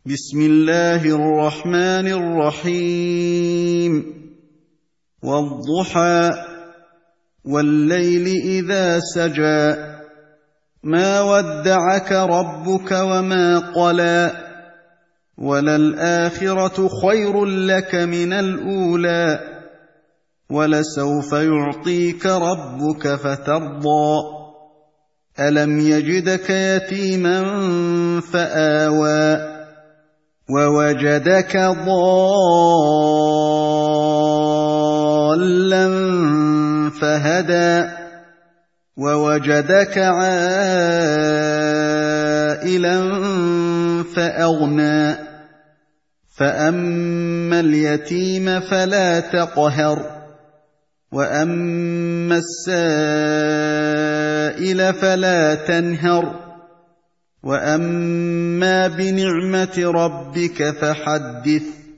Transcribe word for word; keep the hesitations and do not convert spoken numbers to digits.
بسم الله الرحمن الرحيم والضحى والليل إذا سجى ما ودعك ربك وما قلى وللآخرة خير لك من الأولى ولسوف يعطيك ربك فترضى ألم يجدك يتيما فآوى ووجدك ضالا فهدى ووجدك عائلا فأغنى فأما اليتيم فلا تقهر وأما السائل فلا تنهر وأما بنعمة ربك فحدث